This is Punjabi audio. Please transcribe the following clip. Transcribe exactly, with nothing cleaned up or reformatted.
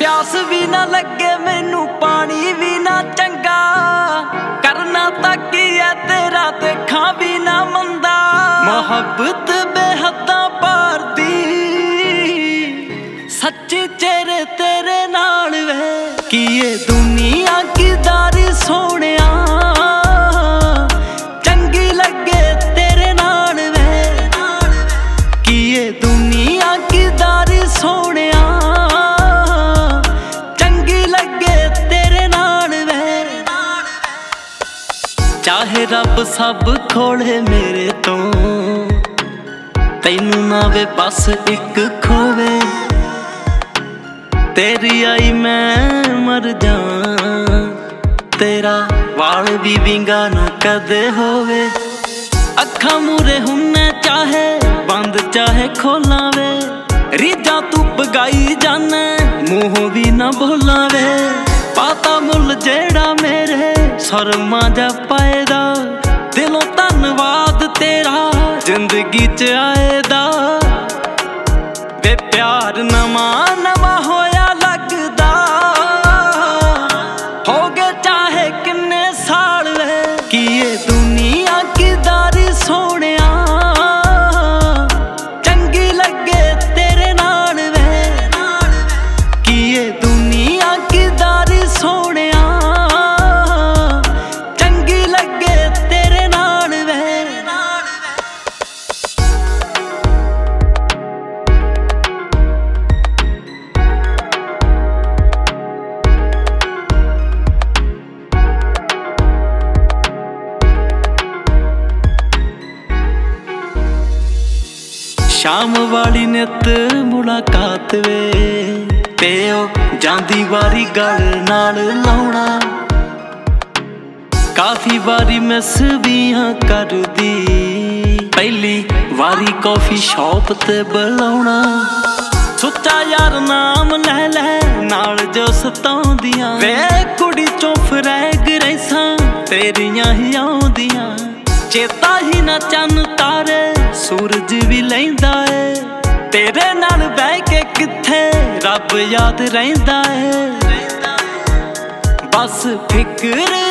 ਪਿਆਸ ਵੀ ਨਾ ਲੱਗੇ ਮੈਨੂੰ, ਪਾਣੀ ਵੀ ਨਾ ਚੰਗਾ, ਕਰਨਾ ਤਾਂ ਕੀ ਐ ਤੇਰਾ, ਦੇਖਾਂ ਵੀ ਨਾ ਮੰਦਾ। ਮੁਹੱਬਤ ਬੇਹੱਦਾਂ ਪਾਰ ਦੀ, ਸੱਚੀ ਚਿਹਰੇ ਤੇਰੇ ਨਾਲ ਵੇ। ਕੀ ਇਹ ਦੁਨੀਆ ਕਿਦਾਰੀ ਸੋਹਣਿਆ, ਚੰਗੀ ਲੱਗੇ ਤੇਰੇ ਨਾਲ ਵੇ। ਕੀ ਇਹ ਦੁਨੀਆ ਕਿਦਾਰੀ ਸੋਹਣਿਆ, ਚੰਗੀ ਲੱਗੇ ਤੇਰੇ ਨਾਲ ਵੇ। ਚਾਹੇ ਰੱਬ ਸਭ ਖੋਲੇ ਮੇਰੇ ਤੋਂ, ਤੈਨੂੰ ਨਾ ਵੇ ਬਸ ਇੱਕ ਖੋਵੇ। ਤੇਰੀ ਆਈ ਮੈਂ ਮਰ ਜਾ, ਤੇਰਾ ਵਾਲ ਵੀ ਵਿੰਗਾ ਨਾ ਕਦੇ ਹੋਵੇ। ਅੱਖਾਂ ਮੂਰੇ ਹੁੰਨੇ ਚਾਹੇ ਬੰਦ ਚਾਹੇ ਖੋਲਾਂ ਵੇ, ਰੀਝਾਂ ਤੂੰ ਪਗਾਈ ਜਾਨੇ ਮੂੰਹੋਂ ਵੀ ਨਾ ਬੋਲਾਂ ਵੇ। ਪਾਤਾ ਮੁੱਲ ਜਿਹੜਾ ਮੇਰੇ ਸਰਮਾ ਜਾ ਪਾਏਦਾ, ਦਿਲੋਂ ਧੰਨਵਾਦ ਤੇਰਾ ਜ਼ਿੰਦਗੀ ਚ ਆਏ ਦਾ। ਵੇ ਪਿਆਰ ਨਵਾਂ ਨਵਾਂ ਹੋਇਆ ਲੱਗਦਾ, ਹੋ ਗਏ ਚਾਹੇ ਕਿੰਨੇ ਸਾਲ ਵੇ। ਕੀ ਇਹ ਦੁਨੀਆ ਕਿਦਾਰੀ ਸੋਹਣਿਆ, ਚੰਗੀ ਲੱਗੇ ਤੇਰੇ ਨਾਲ ਵੇ। ਕੀ ਇਹ ਦੁਨੀਆ ਕਿਦਾਰੀ ਸੋਹਣਿਆ, ਚੰਗੀ ਲੱਗੇ ਤੇਰੇ ਨਾਲ ਵੇ। ਸ਼ਾਮ ਵਾਲੀ ਨਿੱਤ ਮੁਲਾਕਾਤ ਵੇ, ਤੇ ਉਹ ਜਾਂਦੀ ਵਾਰੀ ਗੱਲ ਨਾਲ ਲਾਉਣਾ। ਕਾਫੀ ਵਾਰੀ ਮਿਸ ਵੀ ਹਾਂ ਕਰਦੀ, ਪਹਿਲੀ ਵਾਰੀ ਕਾਫੀ ਸ਼ੌਪ ਤੇ ਬੁਲਾਉਣਾ। ਸੁੱਚਾ ਯਾਰ ਨਾਮ ਲੈ ਲੈ ਨਾਲ ਜੋ ਸਤਾਉਂਦੀਆਂ, ਵੇ ਕੁੜੀ ਚੋਂ ਫਰੈਗ ਰੈਸਾਂ ਤੇਰੀਆਂ ਹੀ ਆਉਂਦੀਆਂ। ਚੇਤਾ ਹੀ ਨਾ ਚੰਨ ਤਾਰੇ ਸੂਰਜ ਵੀ ਲੈਂਦਾ ਏ, ਤੇਰੇ ਨਾਲ ਬਹਿ ਕੇ ਕਿੱਥੇ ਰੱਬ ਯਾਦ ਰਹਿੰਦਾ ਏ। ਬਸ ਫਿਕਰ